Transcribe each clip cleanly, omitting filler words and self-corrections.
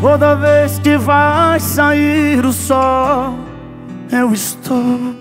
Toda vez que vai sair o sol, eu estou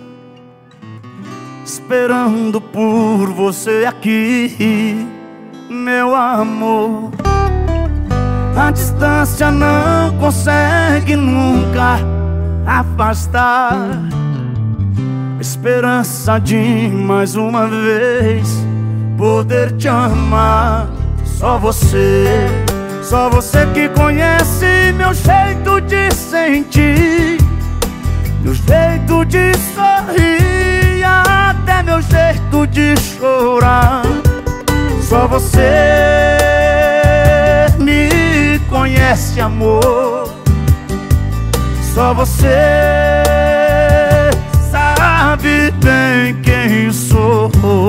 esperando por você aqui, meu amor. A distância não consegue nunca afastar a esperança de mais uma vez poder te amar. Só você que conhece meu jeito de sentir, meu jeito de sorrir, até meu jeito de chorar. Só você me conhece, amor. Só você sabe bem quem sou.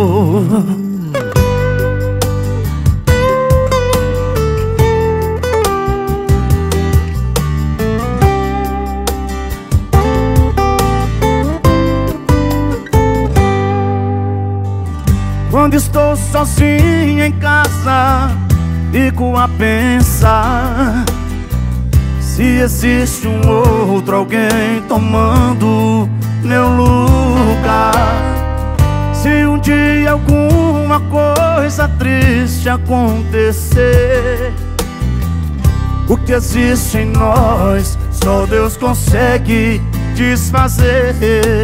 Quando estou sozinho em casa, fico a pensar se existe um outro alguém tomando meu lugar. Se um dia alguma coisa triste acontecer, o que existe em nós só Deus consegue desfazer.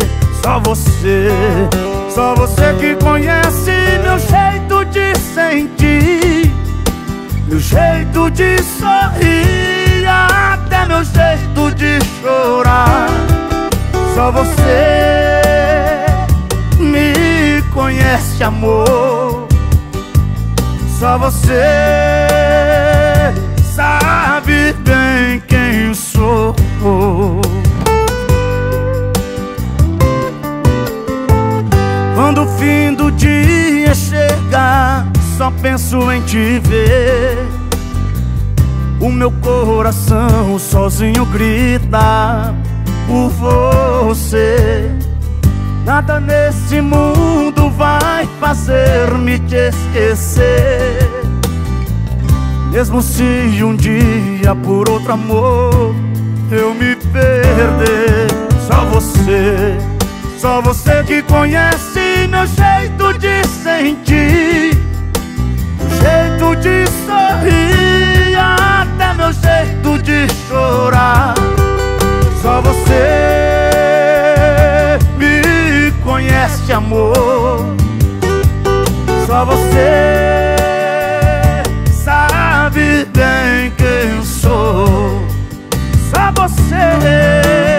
Só você que conhece meu jeito de sentir, meu jeito de sorrir, até meu jeito de chorar. Só você me conhece, amor. Só você sabe bem quem sou. Quando o fim do dia chegar, só penso em te ver. O meu coração sozinho grita por você. Nada nesse mundo vai fazer-me te esquecer, mesmo se um dia por outro amor eu me perder. Só você que conhece meu jeito de sentir, meu jeito de sorrir, até meu jeito de chorar. Só você me conhece, amor. Só você sabe bem quem eu sou. Só você.